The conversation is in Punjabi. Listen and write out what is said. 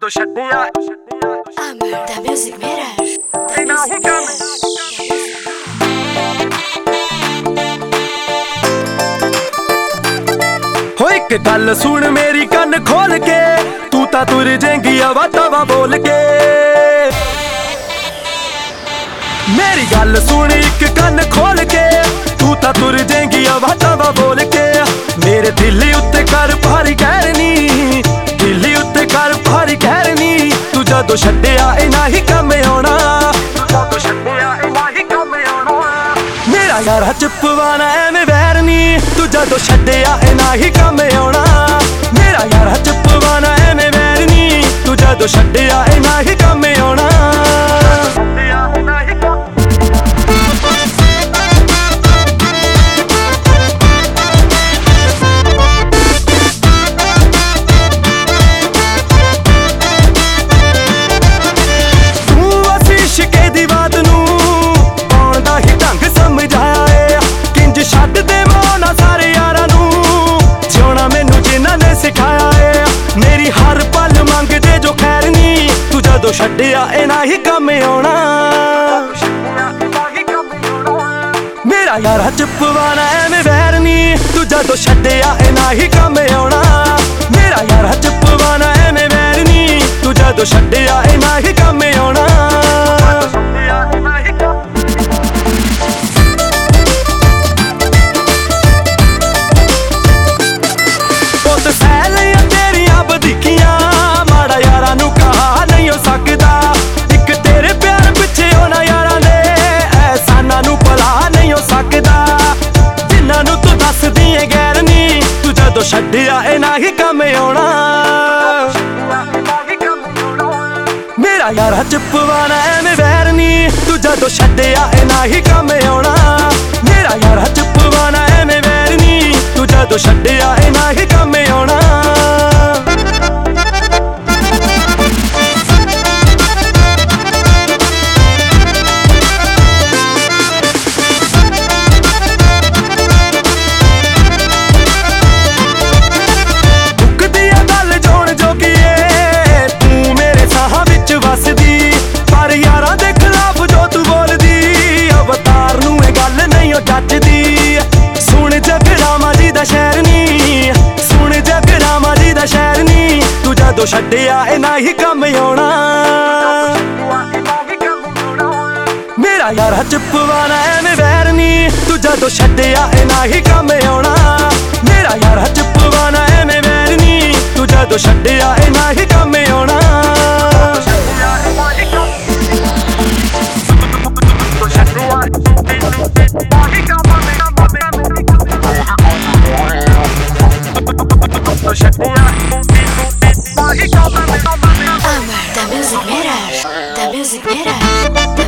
ਜਦੋਂ ਛੱਡਿਆ Amar da Music Mirage. ਇਹਨਾਂ ਹੀ ਕੰਮ ਹੋ ਇੱਕ ਗੱਲ ਸੁਣ ਮੇਰੀ ਕੰਨ ਖੋਲ ਕੇ ਤੂੰ ਤਾਂ ਤੁਰ ਜਾਏਂਗੀ ਆਵਾਜ਼ਾਂ ਬੋਲ ਕੇ ਮੇਰੀ ਗੱਲ ਸੁਣ ਇੱਕ ਕੰਨ ਖੋਲ ਕੇ ਤੂੰ ਤਾਂ ਤੁਰ ਜਾਏਂਗੀ ਆਵਾਜ਼ਾਂ ਬੋਲ ਕੇ ਮੇਰੇ ਦਿਲ ਉੱਤੇ ਕਰ ਭਾਰੀ ਕਹਿਣੀ ਦਿਲ ਉੱਤੇ ਕਰ ਭਾਰੀ ਕਹਿਣੀ ਤੂੰ ਜਦੋਂ ਛੱਡਿਆ ਇਹਨਾਂ ਹੀ ਕੰਮ ਆਉਣਾ ਜਦੋਂ ਛੱਡਿਆ ਇਹਨਾਂ ਹੀ ਕੰਮ ਆਉਣਾ ਮੇਰਾ ਯਾਰ ਚੁੱਪਵਾਣਾ ਐਵੇਂ ਵੈਰ ਨੀ ਤੂੰ ਜਦੋਂ ਛੱਡਿਆ ਇਹਨਾਂ ਹੀ ਕੰਮ ਆਉਣਾ ਮੇਰਾ ਯਾਰ ਚੁੱਪਵਾਣਾ ਐਵੇਂ ਵੈਰ ਨੀ ਤੂੰ ਜਦੋਂ ਛੱਡਿਆ ਇਹਨਾਂ ਹੀ ਕੰਮ ਆਉਣਾ ਮੇਰੀ ਹਰ ਪਲ ਮੰਗਦੇ ਜੋ ਖੈਰ ਨੀ ਤੂੰ ਜਦੋਂ ਛੱਡਿਆ ਇਹਨਾਂ ਹੀ ਕੰਮ ਆਉਣਾ ਮੇਰਾ ਯਾਰ ਚੁੱਪਵਾਣਾ ਐਵੇਂ ਵੈਰ ਨੀ ਤੂੰ ਜਦੋਂ ਛੱਡਿਆ ਇਹਨਾਂ ਹੀ ਕੰਮ ਆਉਣਾ ਮੇਰਾ ਯਾਰ ਚੁੱਪਵਾਣਾ ਐਵੇਂ ਵੈਰ ਨੀ ਤੂੰ ਜਦੋਂ ਛੱਡਿਆ ਇਹਨਾਂ ਹੀ ਕੰਮ ਆਉਣਾ ਛੱਡਿਆ ਇਹਨਾਂ ਹੀ ਕੰਮ ਆਉਣਾ ਮੇਰਾ ਯਾਰ ਚੁੱਪਵਾਣਾ ਐਵੇਂ ਵੈਰ ਨੀ ਤੂੰ ਜਦੋਂ ਛੱਡਿਆ ਇਹਨਾਂ ਹੀ ਕੰਮ ਆਉਣਾ ਮੇਰਾ ਯਾਰ ਚੁੱਪਵਾਣਾ ਐਵੇਂ ਵੈਰ ਨੀ ਤੂੰ ਜਦੋਂ ਛੱਡਿਆ ਇਹਨਾਂ ਹੀ ਕੰਮ ਆਉਣਾ ਜਦੋਂ ਛੱਡਿਆ ਇਹਨਾਂ ਹੀ ਕੰਮ ਆਉਣਾ ਮੇਰਾ ਯਾਰ ਚੁੱਪਵਾਣਾ ਐਵੇਂ ਵੈਰ ਨੀ ਤੂੰ ਜਦੋਂ ਛੱਡਿਆ ਇਹਨਾਂ ਹੀ ਕੰਮ ਆਉਣਾ ਮੇਰਾ ਯਾਰ ਚੁੱਪਵਾਣਾ ਐਵੇਂ ਵੈਰ ਨੀ ਤੂੰ ਜਦੋਂ ਛੱਡਿਆ ਇਹਨਾਂ ਹੀ ਕੰਮ ਆਉਣਾ Amar da Music Mirage. Da Music Mirage.